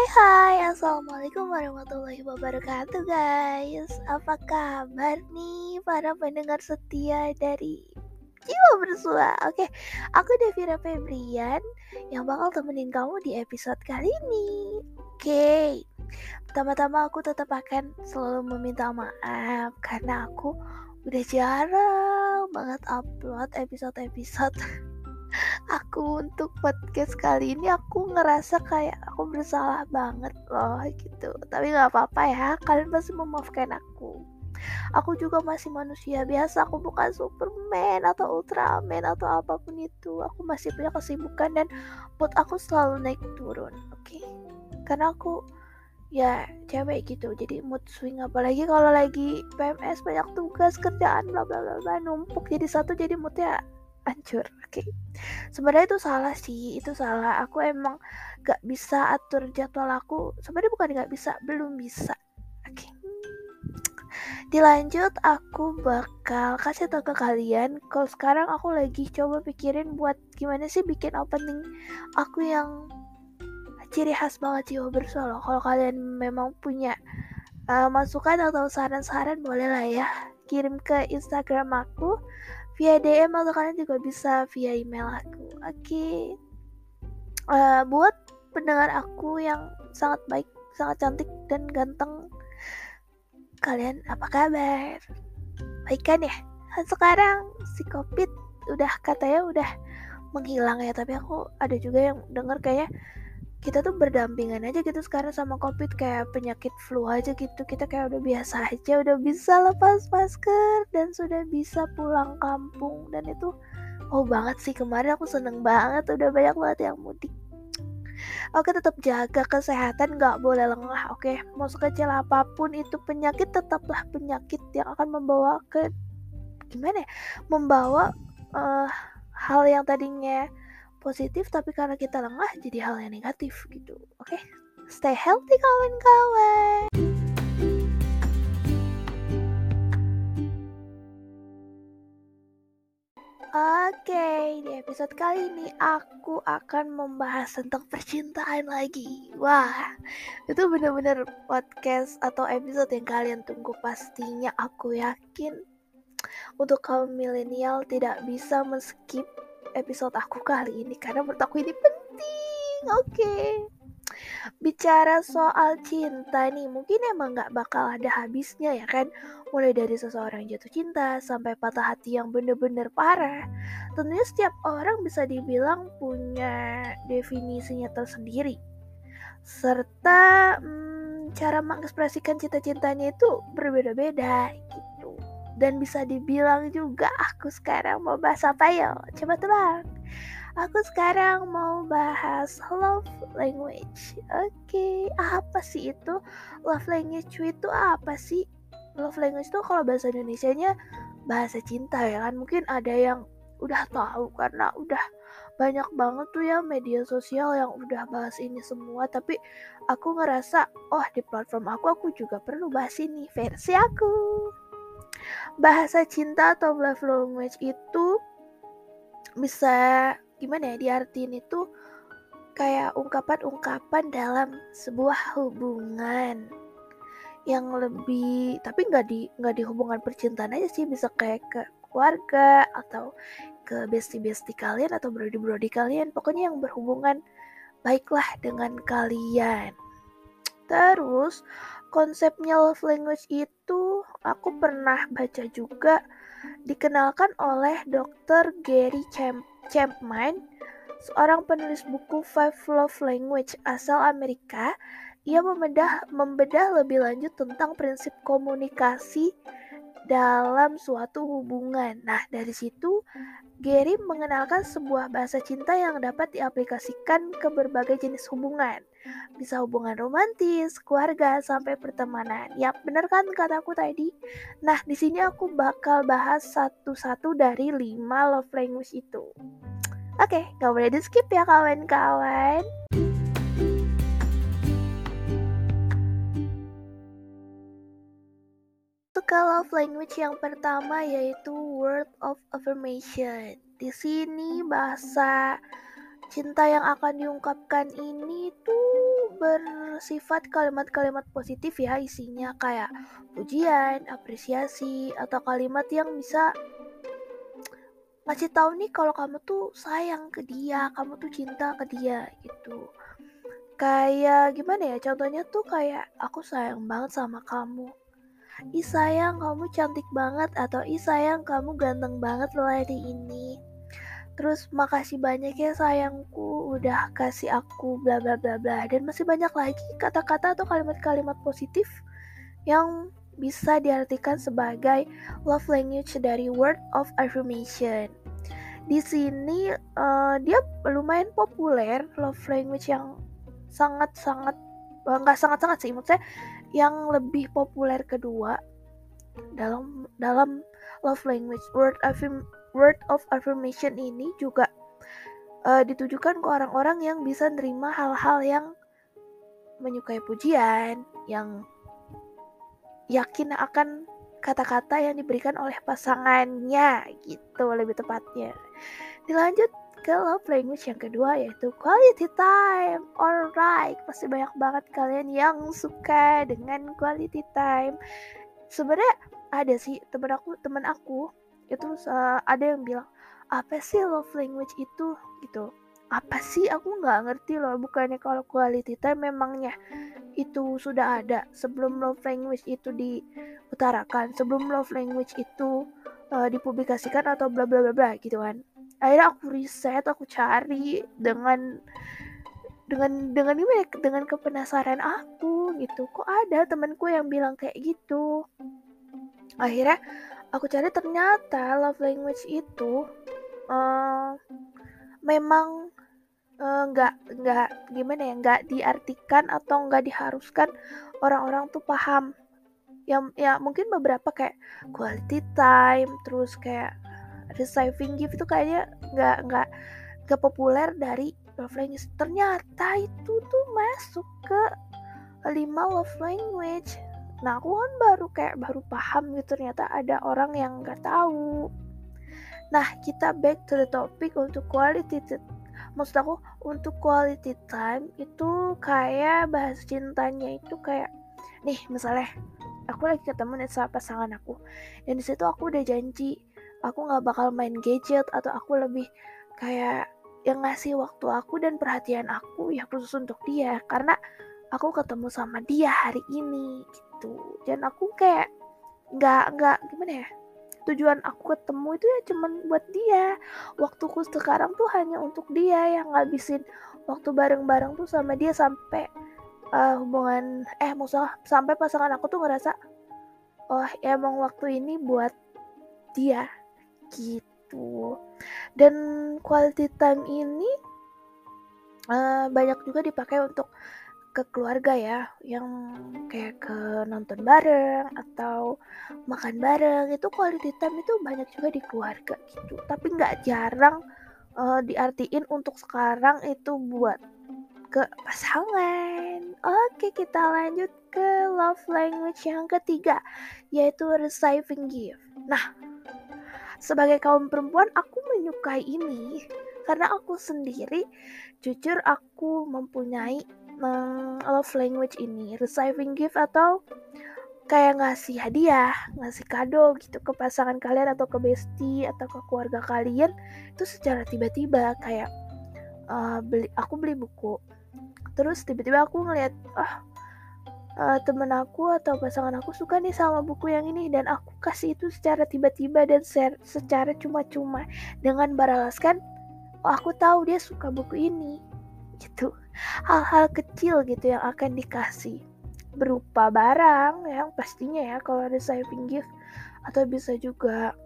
Hai, Assalamualaikum warahmatullahi wabarakatuh guys. Apa kabar nih para pendengar setia dari Jiwa Bersua? Oke, aku Devira Febrian yang bakal temenin kamu di episode kali ini. Oke, pertama-tama aku tetap akan selalu meminta maaf karena aku udah jarang banget upload episode-episode aku untuk podcast kali ini. Aku ngerasa kayak aku bersalah banget loh gitu, tapi nggak apa-apa ya, kalian pasti memaafkan aku juga masih manusia biasa, aku bukan Superman atau Ultraman atau apapun itu. Aku masih punya kesibukan dan mood aku selalu naik turun, oke? Karena aku ya cewek gitu, jadi mood swing, apalagi kalau lagi PMS, banyak tugas kerjaan bla bla bla numpuk jadi satu, jadi moodnya hancur. Oke, sebenarnya itu salah sih, itu salah. Aku emang gak bisa atur jadwal aku. Sebenarnya bukan gak bisa, belum bisa. Oke, dilanjut aku bakal kasih tau ke kalian kalau sekarang aku lagi coba pikirin buat gimana sih bikin opening aku yang ciri khas banget Jiwa Bersua loh. Kalau kalian memang punya masukan atau saran-saran, boleh lah ya kirim ke Instagram aku via DM atau kalian juga bisa via email aku. Oke. Buat pendengar aku yang sangat baik, sangat cantik dan ganteng, kalian apa kabar? Baik kan ya? Sekarang si COVID udah katanya udah menghilang ya, tapi aku ada juga yang denger kayak kita tuh berdampingan aja gitu sekarang sama COVID, kayak penyakit flu aja gitu. Kita kayak udah biasa aja, udah bisa lepas masker dan sudah bisa pulang kampung. Dan itu banget sih, kemarin aku seneng banget, udah banyak banget yang mudik. Oke, tetap jaga kesehatan, gak boleh lengah. Oke, mau sekecil apapun itu penyakit, tetaplah penyakit yang akan membawa ke membawa hal yang tadinya positif, tapi karena kita lengah jadi hal yang negatif gitu. Oke, stay healthy kawan-kawan. Oke, di episode kali ini aku akan membahas tentang percintaan lagi. Wah, itu benar-benar podcast atau episode yang kalian tunggu pastinya. Aku yakin untuk kaum milenial tidak bisa men-skip episode aku kali ini karena menurut aku ini penting. Oke. Bicara soal cinta nih, mungkin emang gak bakal ada habisnya ya kan. Mulai dari seseorang jatuh cinta sampai patah hati yang bener-bener parah. Tentunya setiap orang bisa dibilang punya definisinya tersendiri. Serta cara mengekspresikan cinta-cintanya itu berbeda-beda gitu. Dan bisa dibilang juga aku sekarang mau bahas apa ya? Coba tebak. Aku sekarang mau bahas love language. Oke, apa sih itu? Love language itu apa sih? Love language itu kalau bahasa Indonesianya bahasa cinta ya kan. Mungkin ada yang udah tahu karena udah banyak banget tuh ya media sosial yang udah bahas ini semua. Tapi aku ngerasa, di platform aku juga perlu bahas ini, versi aku. Bahasa cinta atau love language itu bisa gimana ya diartiin, itu kayak ungkapan-ungkapan dalam sebuah hubungan yang lebih, tapi nggak di hubungan percintaan aja sih, bisa kayak ke keluarga atau ke bestie kalian atau brody kalian, pokoknya yang berhubungan baiklah dengan kalian. Terus konsepnya love language itu aku pernah baca juga, dikenalkan oleh Dr. Gary Chapman, seorang penulis buku Five Love Language asal Amerika. Ia membedah lebih lanjut tentang prinsip komunikasi dalam suatu hubungan. Nah, dari situ Gary mengenalkan sebuah bahasa cinta yang dapat diaplikasikan ke berbagai jenis hubungan. Bisa hubungan romantis, keluarga, sampai pertemanan. Yap, bener kan kataku tadi? Nah, di sini aku bakal bahas satu-satu dari 5 love language itu. Oke, gak boleh di skip ya kawan-kawan. Untuk love language yang pertama yaitu word of affirmation. Di sini bahasa cinta yang akan diungkapkan ini tuh bersifat kalimat-kalimat positif ya, isinya kayak pujian, apresiasi, atau kalimat yang bisa ngasih tahu nih kalau kamu tuh sayang ke dia, kamu tuh cinta ke dia gitu. Kayak gimana ya, contohnya tuh kayak aku sayang banget sama kamu. Ih sayang kamu cantik banget, atau ih sayang kamu ganteng banget loh hari ini. Terus makasih banyak ya sayangku udah kasih aku bla bla bla bla, dan masih banyak lagi kata-kata atau kalimat-kalimat positif yang bisa diartikan sebagai love language dari word of affirmation. Di sini dia lumayan populer, love language yang sangat-sangat nggak sangat-sangat sih, maksudnya yang lebih populer kedua dalam dalam love language. Word of affirmation ini juga ditujukan ke orang-orang yang bisa nerima hal-hal yang menyukai pujian, yang yakin akan kata-kata yang diberikan oleh pasangannya gitu lebih tepatnya. Dilanjut ke love language yang kedua, yaitu quality time. Alright, pasti banyak banget kalian yang suka dengan quality time. Sebenarnya ada sih temen aku itu ada yang bilang, apa sih love language itu gitu. Apa sih, aku nggak ngerti loh. Bukannya kalau quality time memangnya itu sudah ada sebelum love language itu diutarakan, sebelum love language itu dipublikasikan atau bla bla bla bla gitu kan. Akhirnya aku riset, aku cari dengan gimana ya, dengan kepenasaran aku gitu. Kok ada temanku yang bilang kayak gitu. Akhirnya aku cari, ternyata love language itu memang nggak gimana ya, nggak diartikan atau nggak diharuskan orang-orang tuh paham. Ya mungkin beberapa kayak quality time, terus kayak receiving gift itu kayaknya nggak populer dari love language. Ternyata itu tuh masuk ke 5 love language. Nah aku kan baru paham gitu, ternyata ada orang yang nggak tahu. Nah kita back to the topic. Untuk maksud aku untuk quality time itu kayak bahas cintanya itu kayak nih, misalnya aku lagi ketemu nih sama pasangan aku, dan disitu aku udah janji aku nggak bakal main gadget, atau aku lebih kayak yang ngasih waktu aku dan perhatian aku ya khusus untuk dia, karena aku ketemu sama dia hari ini gitu. Dan aku kayak nggak gimana ya, tujuan aku ketemu itu ya cuman buat dia. Waktuku sekarang tuh hanya untuk dia, yang ngabisin waktu bareng-bareng tuh sama dia sampai maksudnya sampai pasangan aku tuh ngerasa oh emang waktu ini buat dia gitu. Dan quality time ini banyak juga dipakai untuk ke keluarga ya, yang kayak ke nonton bareng atau makan bareng. Itu quality time itu banyak juga di keluarga gitu, tapi nggak jarang diartiin untuk sekarang itu buat ke pasangan. Oke, kita lanjut ke love language yang ketiga, yaitu receiving gift. Nah, sebagai kaum perempuan aku menyukai ini karena aku sendiri jujur aku mempunyai love language ini, receiving gift, atau kayak ngasih hadiah, ngasih kado gitu ke pasangan kalian atau ke bestie atau ke keluarga kalian itu secara tiba-tiba. Kayak aku beli buku, terus tiba-tiba aku ngeliat temen aku atau pasangan aku suka nih sama buku yang ini, dan aku kasih itu secara tiba-tiba dan secara cuma-cuma dengan beralaskan aku tahu dia suka buku ini gitu. Hal-hal kecil gitu yang akan dikasih berupa barang yang pastinya ya kalau ada saving gift, atau bisa juga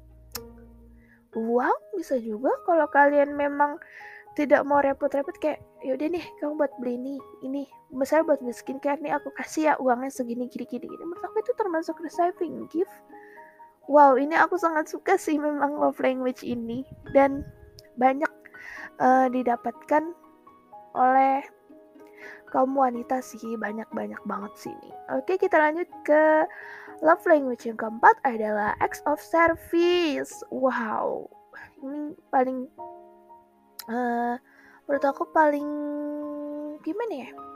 uang, bisa juga kalau kalian memang tidak mau repot-repot, kayak yaudah nih kamu buat beli ini misalnya buat beli skincare nih, aku kasih ya uangnya segini gini. Menurut aku itu termasuk receiving gift. Wow, ini aku sangat suka sih memang love language ini, dan banyak didapatkan oleh kaum wanita sih, banyak banget sih ini. Oke, kita lanjut ke love language yang keempat, adalah acts of service. Wow, ini menurut aku paling gimana ya,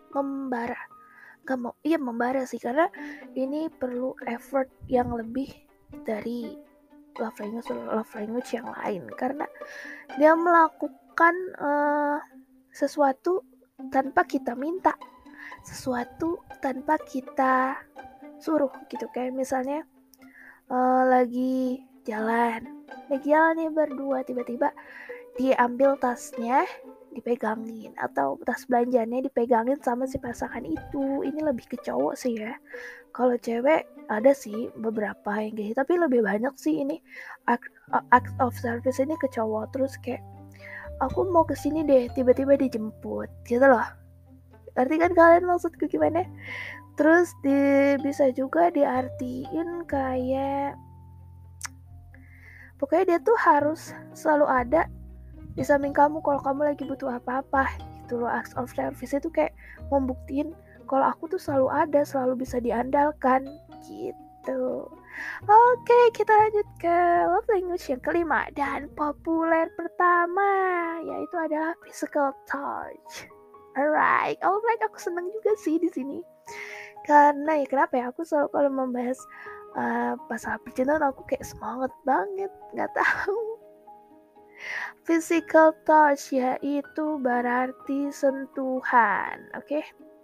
membara. Membara sih, karena ini perlu effort yang lebih dari love language yang lain, karena dia melakukan sesuatu tanpa kita minta, sesuatu tanpa kita suruh gitu. Kayak misalnya lagi jalan nih berdua, tiba-tiba diambil tasnya dipegangin, atau tas belanjanya dipegangin sama si pasangan itu. Ini lebih ke cowok sih ya. Kalau cewek ada sih beberapa yang kayak gitu, tapi lebih banyak sih ini act of service ini ke cowok. Terus kayak, aku mau kesini deh, tiba-tiba dijemput gitu loh. Ngerti kan kalian maksudku gimana? Terus bisa juga diartiin kayak, pokoknya dia tuh harus selalu ada di samping kamu kalau kamu lagi butuh apa-apa gitu loh. Acts of service itu kayak membuktiin kalau aku tuh selalu ada, selalu bisa diandalkan gitu. Oke, kita lanjut ke love language yang kelima dan populer pertama, yaitu adalah physical touch. Alright, aku seneng juga sih di sini. Karena ya kenapa ya, aku selalu kalau membahas pasangan percintaan aku kayak semangat banget, nggak tahu. Physical touch yaitu berarti sentuhan, oke?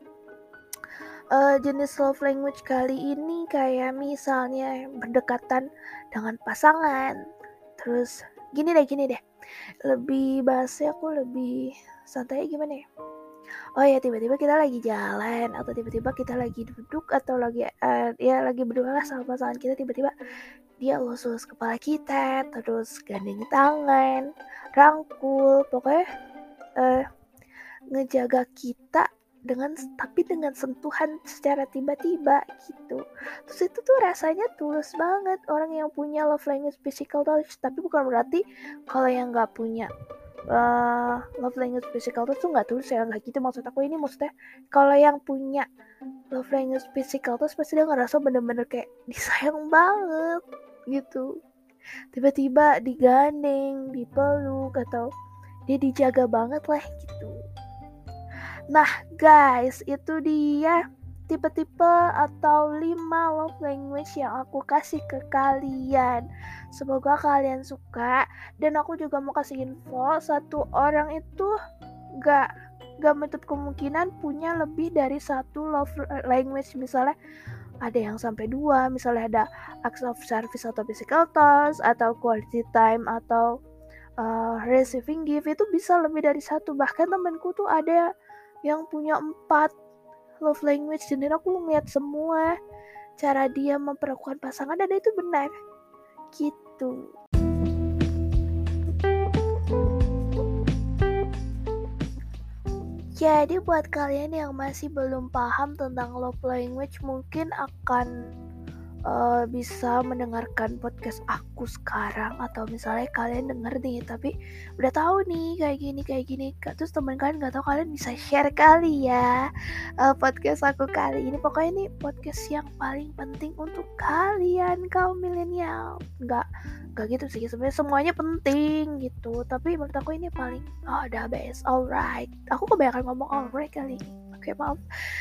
Jenis love language kali ini kayak misalnya berdekatan dengan pasangan. Terus gini deh, lebih bahasnya aku lebih santai gimana ya? Oh ya, tiba-tiba kita lagi jalan, atau tiba-tiba kita lagi duduk, atau lagi lagi berdua lah sama pasangan kita, tiba-tiba dia elus kepala kita, terus gandeng tangan, rangkul, pokoknya ngejaga kita tapi dengan sentuhan secara tiba-tiba gitu. Terus itu tuh rasanya tulus banget. Orang yang punya love language physical touch, tapi bukan berarti kalau yang nggak punya love language physical touch tuh nggak tulus ya, nggak gitu maksud aku. Ini maksudnya kalau yang punya love language physical touch pasti dia ngerasa bener-bener kayak disayang banget gitu. Tiba-tiba digandeng, dipeluk, atau dia dijaga banget lah gitu. Nah guys, itu dia tipe-tipe atau 5 love language yang aku kasih ke kalian. Semoga kalian suka. Dan aku juga mau kasih info, satu orang itu gak menutup kemungkinan punya lebih dari satu love language. Misalnya ada yang sampai 2, misalnya ada acts of service atau physical touch, atau quality time, atau receiving gift. Itu bisa lebih dari 1. Bahkan temanku tuh ada yang punya 4 love language. Dan aku ngeliat semua cara dia memperlakukan pasangan, dan itu benar gitu. Jadi buat kalian yang masih belum paham tentang love language, mungkin akan bisa mendengarkan podcast aku sekarang, atau misalnya kalian denger nih tapi udah tahu nih kayak gini, terus teman kalian nggak tahu, kalian bisa share kali ya podcast aku kali ini. Pokoknya ini podcast yang paling penting untuk kalian kaum milenial. Nggak gitu sih sebenarnya, semuanya penting gitu, tapi menurut aku ini paling the best. Alright, aku kebanyakan ngomong alright kali ini. Oke, maaf.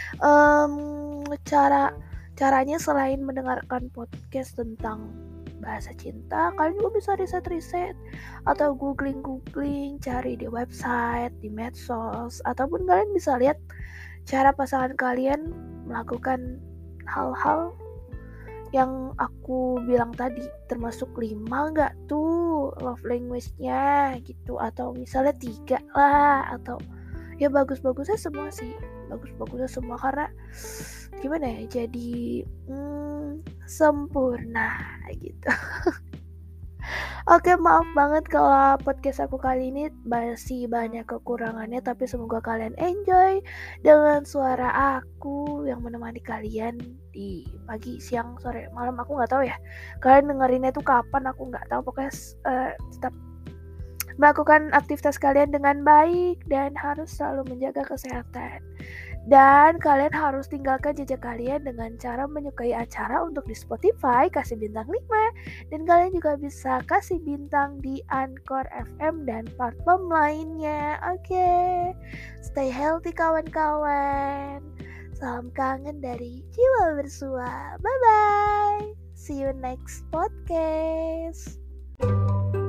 Caranya selain mendengarkan podcast tentang bahasa cinta, kalian juga bisa riset atau googling, cari di website, di medsos, ataupun kalian bisa lihat cara pasangan kalian melakukan hal-hal yang aku bilang tadi, termasuk 5 gak tuh love language-nya gitu, atau misalnya 3 lah, atau ya bagusnya semua, karena gimana ya, jadi sempurna gitu. Oke, maaf banget kalau podcast aku kali ini masih banyak kekurangannya, tapi semoga kalian enjoy dengan suara aku yang menemani kalian di pagi, siang, sore, malam. Aku nggak tahu ya kalian dengerinnya tuh kapan, aku nggak tahu. Pokoknya tetap melakukan aktivitas kalian dengan baik dan harus selalu menjaga kesehatan. Dan kalian harus tinggalkan jejak kalian dengan cara menyukai acara untuk di Spotify, kasih bintang 5. Dan kalian juga bisa kasih bintang di Anchor FM dan platform lainnya. Oke, stay healthy kawan-kawan. Salam kangen dari Jiwa Bersua. Bye-bye. See you next podcast.